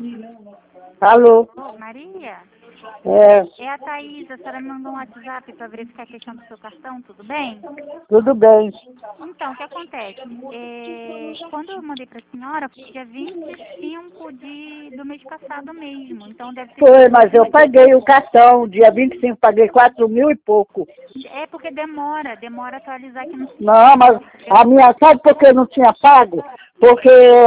Alô? Ô, Maria? É, É a Thaís, a senhora me mandou um WhatsApp para verificar a questão do seu cartão, tudo bem? tudo bem. Então, o que acontece? Quando eu mandei para a senhora, foi dia 25 do mês passado mesmo, então deve ter Foi, sido mas eu acima de... paguei o cartão, dia 25, paguei 4.000 e pouco. É porque demora atualizar aqui no Não, sistema, mas entendeu? a minha, sabe por que eu não tinha pago? Porque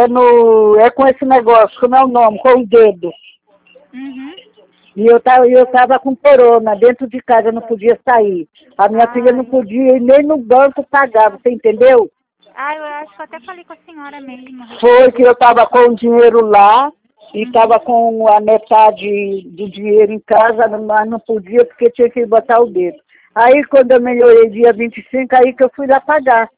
é com esse negócio, como é o nome, com o dedo. Uhum. E eu tava com corona, dentro de casa eu não podia sair. A minha filha não Ai. podia ir nem no banco pagar, você entendeu? Eu acho que eu até falei com a senhora mesmo a Foi respeito que eu disso. estava com o dinheiro lá e Uhum. estava com a metade do dinheiro em casa, mas não podia porque tinha que botar o dedo. Aí quando eu melhorei dia 25, aí que eu fui lá pagar.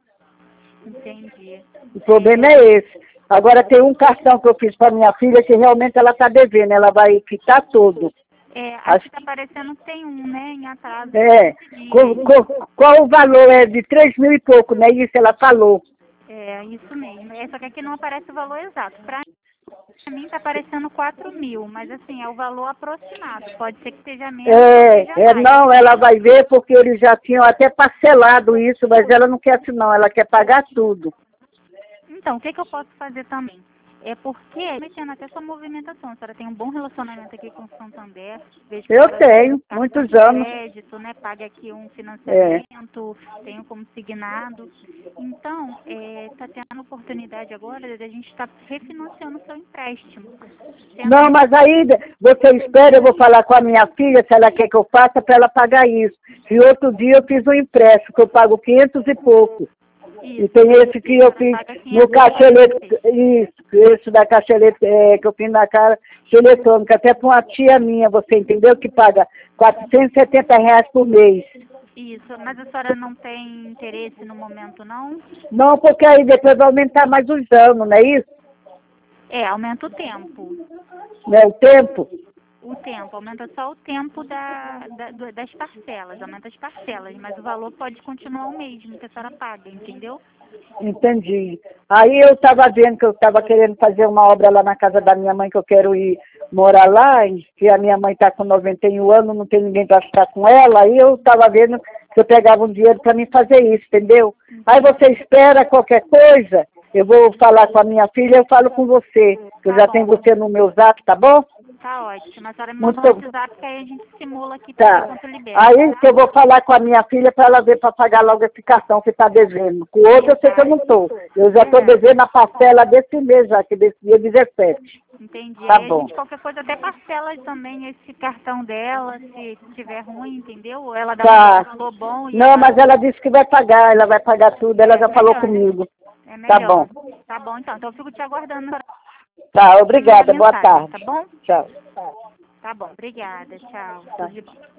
Entendi. O problema é esse. Agora tem um cartão que eu fiz para minha filha que realmente ela está devendo, ela vai quitar todo. Aqui está aparecendo que tem um, né, em atraso de É, 15 dias. qual o valor? É de 3.000 e pouco, né? Isso ela falou. É, isso mesmo. Só que aqui não aparece o valor exato. Para mim está aparecendo 4.000, mas assim, é o valor aproximado. Pode ser que seja menos ou seja mais. Não, ela vai ver porque eles já tinham até parcelado isso, mas ela não quer assim não, ela quer pagar tudo. Então, o que eu posso fazer também? É porque, mexendo até sua movimentação, a senhora tem um bom relacionamento aqui com o Santander, vejo que a Eu senhora tem tenho, cartão muitos de anos. crédito, né, paga aqui um É. financiamento, tenho como signado. Então, está tendo oportunidade agora de a gente estar refinanciando o seu empréstimo. Sendo Não, mas aí você espera, eu vou falar com a minha filha se ela quer que eu faça para ela pagar isso. E outro dia eu fiz um empréstimo que eu pago 500 e pouco. E isso, tem esse que eu a senhora fiz paga no 500 caixa eletrônico, mensais. isso, esse da caixa eletrônica, que eu fiz na caixa eletrônica, até para uma tia minha, você entendeu, que paga R$ 470 por mês. Isso, mas a senhora não tem interesse no momento, não? Não, porque aí depois vai aumentar mais os anos, não é isso? Aumenta o tempo. Né, o tempo? O tempo, aumenta só o tempo das parcelas, aumenta as parcelas, mas o valor pode continuar o mesmo que a senhora paga, entendeu? Entendi. Aí eu estava vendo que eu estava querendo fazer uma obra lá na casa da minha mãe, que eu quero ir morar lá, e que a minha mãe está com 91 anos, não tem ninguém para ficar com ela, aí eu estava vendo que eu pegava um dinheiro para mim fazer isso, entendeu? Aí você espera qualquer coisa, eu vou falar com a minha filha, eu falo com você, que eu Tá já tenho bom, você no meu zap, tá bom? tá ótimo. A senhora me manda um Muito WhatsApp que aí a gente simula aqui para ver tá. quanto libera, Aí que tá? eu vou falar com a minha filha para ela ver para pagar logo esse cartão que está devendo. Com o outro eu sei que eu não estou. Eu já estou devendo a parcela desse mês já, que desse dia 17. Entendi. Tá Aí a bom. gente, qualquer coisa, até parcela também esse cartão dela, se tiver ruim, entendeu? Ou ela dá um Tá. valor bom e Não, ela... mas ela disse que vai pagar, ela vai pagar tudo, ela já falou Melhor, né? comigo. É Tá melhor. bom. Tá bom, então. Então eu fico te aguardando. Tá, Você me manda obrigada, boa mensagem, tarde. tá bom? Tchau. Tá bom, obrigada. Tchau. Tá. Tudo de bom.